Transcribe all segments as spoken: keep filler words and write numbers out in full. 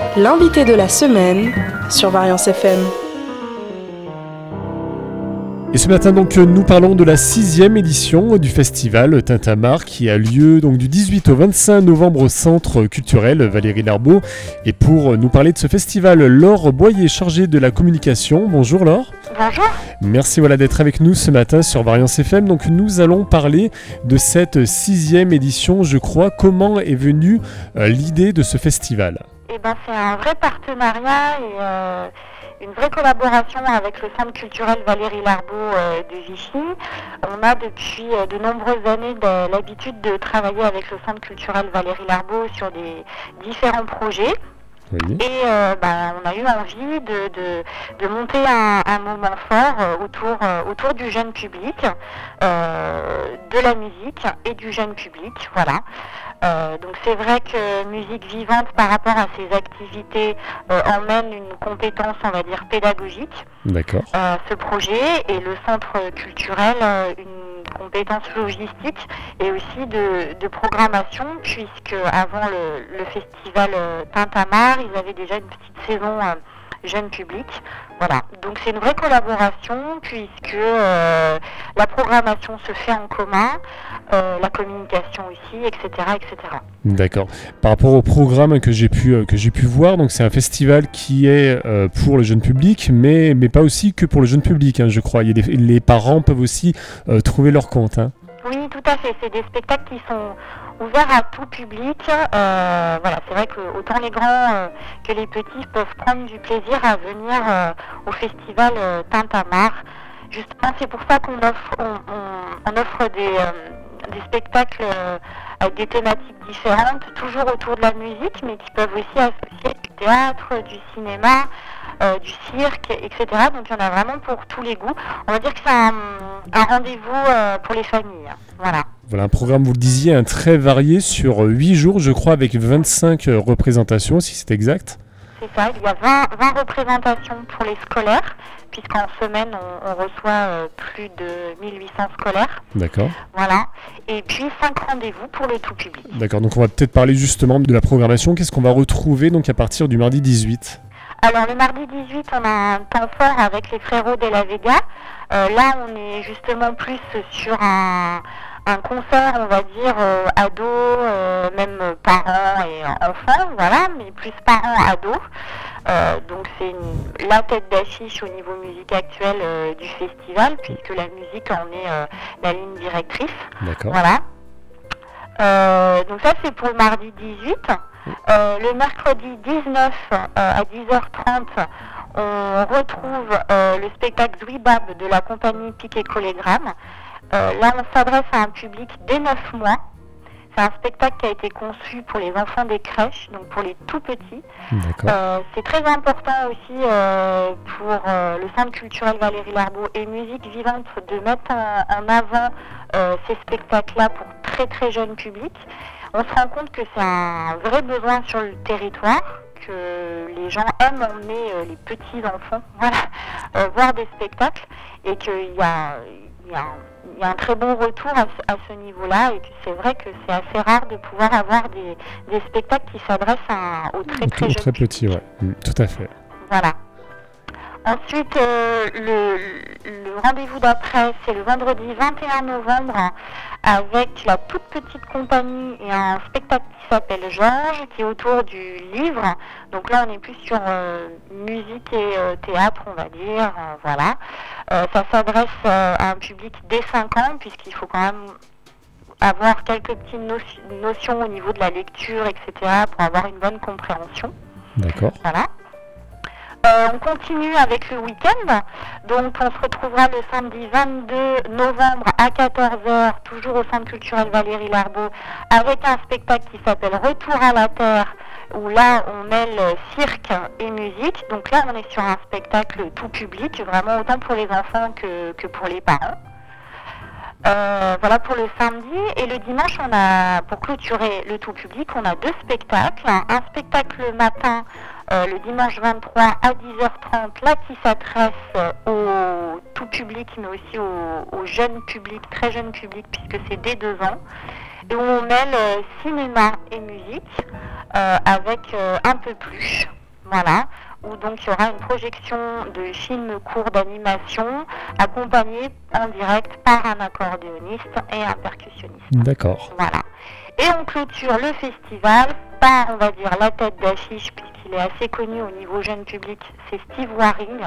L'invité de la semaine sur Variance F M. Et ce matin donc nous parlons de la sixième édition du festival Tintamarre qui a lieu donc du dix-huit au vingt-cinq novembre au Centre culturel Valérie Larbaud. Et pour nous parler de ce festival, Laure Boyer, chargée de la communication. Bonjour Laure. Bonjour. Merci voilà, d'être avec nous ce matin sur Variance F M. Donc nous allons parler de cette sixième édition, je crois. Comment est venue euh, l'idée de ce festival ? Eh ben, c'est un vrai partenariat et euh, une vraie collaboration avec le Centre culturel Valérie Larbaud euh, de Vichy. On a depuis euh, de nombreuses années de, l'habitude de travailler avec le Centre culturel Valérie Larbaud sur des différents projets. Oui. Et euh, bah, on a eu envie de, de, de monter un, un moment fort euh, autour, euh, autour du jeune public, euh, de la musique et du jeune public. Voilà. Euh, donc c'est vrai que Musique Vivante, par rapport à ses activités, euh, emmène une compétence, on va dire, pédagogique. D'accord. Euh, ce projet, et le centre culturel euh, une compétence logistique et aussi de, de programmation, puisque avant le, le festival euh, Tintamarre, ils avaient déjà une petite saison euh, jeune public. Voilà, donc c'est une vraie collaboration puisque euh, la programmation se fait en commun, euh, la communication aussi, et cetera, et cetera. D'accord. Par rapport au programme que j'ai pu euh, que j'ai pu voir, donc c'est un festival qui est euh, pour le jeune public, mais mais pas aussi que pour le jeune public, hein, je crois. Il y a des, les parents peuvent aussi euh, trouver leur compte. Hein. Oui, tout à fait. C'est des spectacles qui sont ouverts à tout public. Euh, voilà, c'est vrai que autant les grands euh, que les petits peuvent prendre du plaisir à venir euh, au festival euh, Tintamarre. Justement, c'est pour ça qu'on offre, on, on, on offre des, euh, des spectacles euh, avec des thématiques différentes, toujours autour de la musique, mais qui peuvent aussi associer du théâtre, du cinéma, euh, du cirque, et cetera. Donc il y en a vraiment pour tous les goûts. On va dire que c'est un, un rendez-vous euh, pour les familles. Voilà. Voilà un programme, vous le disiez, un très varié sur huit jours, je crois, avec vingt-cinq représentations, si c'est exact. C'est ça, il y a vingt, vingt représentations pour les scolaires, puisqu'en semaine, on, on reçoit euh, plus de mille huit cents scolaires. D'accord. Voilà. Et puis, cinq rendez-vous pour le tout public. D'accord, donc on va peut-être parler justement de la programmation. Qu'est-ce qu'on va retrouver donc à partir du mardi dix-huit ? Alors, le mardi dix-huit, on a un temps fort avec les frérots de la Vega. Euh, là, on est justement plus sur un... un concert, on va dire, euh, ados, euh, même parents et enfants, voilà, mais plus parents, ados. Euh, donc c'est une, la tête d'affiche au niveau musique actuelle euh, du festival, puisque la musique en est euh, la ligne directrice. D'accord. Voilà. Euh, donc ça c'est pour le mardi dix-huit. Euh, le mercredi dix-neuf euh, à dix heures trente, on retrouve euh, le spectacle Zouibab de la compagnie Pic et Collégramme. Euh, là, on s'adresse à un public dès neuf mois. C'est un spectacle qui a été conçu pour les enfants des crèches, donc pour les tout petits. Euh, c'est très important aussi euh, pour euh, le Centre culturel Valérie Larbaud et Musique Vivante de mettre en, en avant euh, ces spectacles-là pour très très jeunes publics. On se rend compte que c'est un vrai besoin sur le territoire, que les gens aiment emmener euh, les petits enfants, voilà, euh, voir des spectacles, et qu'il y a, il y a un Il y a un très bon retour à, à ce niveau-là, et puis c'est vrai que c'est assez rare de pouvoir avoir des, des spectacles qui s'adressent à, aux très très aux jeunes très petits, ouais. Mmh, tout à fait. Voilà. Ensuite, euh, le, le rendez-vous d'après, c'est le vendredi vingt et un novembre, avec la toute petite compagnie et un spectacle qui s'appelle Georges, qui est autour du livre. Donc là, on est plus sur euh, musique et euh, théâtre, on va dire. Euh, voilà. Euh, ça s'adresse euh, à un public dès cinq ans, puisqu'il faut quand même avoir quelques petites notions, notions au niveau de la lecture, et cetera, pour avoir une bonne compréhension. D'accord. Voilà. Euh, on continue avec le week-end, donc on se retrouvera le samedi vingt-deux novembre à quatorze heures, toujours au Centre culturel Valérie Larbaud, avec un spectacle qui s'appelle Retour à la Terre, où là on mêle cirque et musique. Donc là on est sur un spectacle tout public, vraiment autant pour les enfants que, que pour les parents. Euh, voilà pour le samedi. Et le dimanche, on a, pour clôturer le tout public, on a deux spectacles. Un spectacle le matin, euh, le dimanche vingt-trois à dix heures trente, là qui s'adresse au tout public, mais aussi au, au jeune public, très jeune public, puisque c'est dès deux ans. Et où on mêle euh, cinéma et musique, euh, avec euh, un peu plus. voilà, où donc il y aura une projection de films courts d'animation accompagnés en direct par un accordéoniste et un percussionniste. D'accord. Voilà. Et on clôture le festival par, on va dire, la tête d'affiche, puisqu'il est assez connu au niveau jeune public, c'est Steve Waring,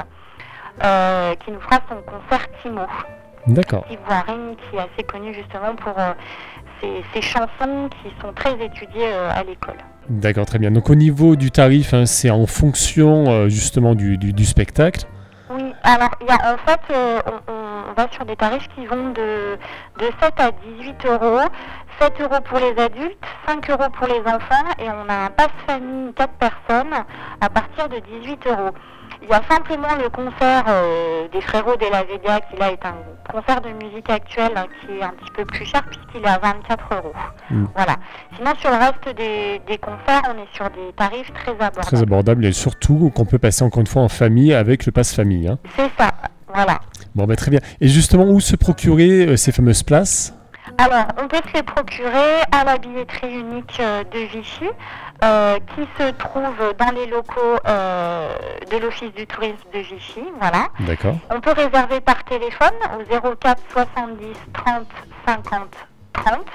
euh, qui nous fera son concert Timo. D'accord. Steve Waring, qui est assez connu justement pour euh, ses, ses chansons qui sont très étudiées euh, à l'école. D'accord, très bien. Donc au niveau du tarif, hein, c'est en fonction euh, justement du, du, du spectacle. Oui, alors il y a, en fait, euh, on, on va sur des tarifs qui vont de, de sept à dix-huit euros, sept euros pour les adultes, cinq euros pour les enfants, et on a un pass famille quatre personnes à partir de dix-huit euros. Il y a simplement le concert euh, des Frérots de la Vega, qui là est un concert de musique actuelle hein, qui est un petit peu plus cher puisqu'il est à vingt-quatre euros. Mmh. Voilà. Sinon sur le reste des, des concerts, on est sur des tarifs très abordables. Très abordables et surtout qu'on peut passer encore une fois en famille avec le pass famille. Hein. C'est ça, voilà. Bon ben très bien. Et justement, où se procurer euh, ces fameuses places ? Alors, on peut se les procurer à la billetterie unique euh, de Vichy, euh, qui se trouve dans les locaux euh, de l'Office du tourisme de Vichy, voilà. D'accord. On peut réserver par téléphone au zéro quatre soixante-dix trente cinquante trente.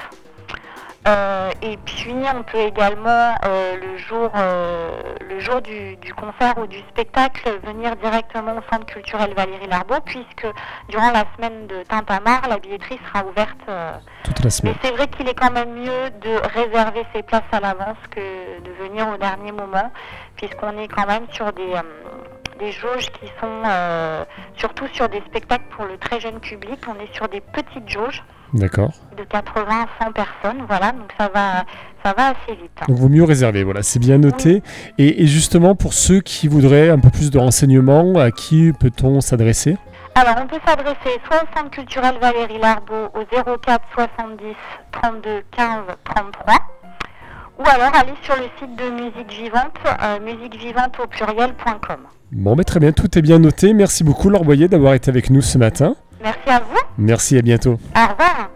Euh, et puis on peut également euh, le jour, euh, le jour du, du concert ou du spectacle venir directement au centre culturel Valérie Larbaud, puisque durant la semaine de Tintamarre, la billetterie sera ouverte euh, toute la semaine. Mais c'est vrai qu'il est quand même mieux de réserver ses places à l'avance que de venir au dernier moment, puisqu'on est quand même sur des, euh, des jauges qui sont, euh, surtout sur des spectacles pour le très jeune public, on est sur des petites jauges. D'accord. De quatre-vingts à cent personnes, voilà, donc ça va, ça va assez vite. Donc vaut mieux réserver, voilà, c'est bien noté. Oui. Et, et justement, pour ceux qui voudraient un peu plus de renseignements, à qui peut-on s'adresser ? Alors, on peut s'adresser soit au Centre culturel Valérie Larbaud au zéro quatre soixante-dix trente-deux quinze trente-trois, ou alors aller sur le site de Musique Vivante, euh, musique vivante au pluriel point com. Bon, mais très bien, tout est bien noté. Merci beaucoup, Laure Boyer, d'avoir été avec nous ce matin. Merci à vous. Merci, à bientôt. Au revoir.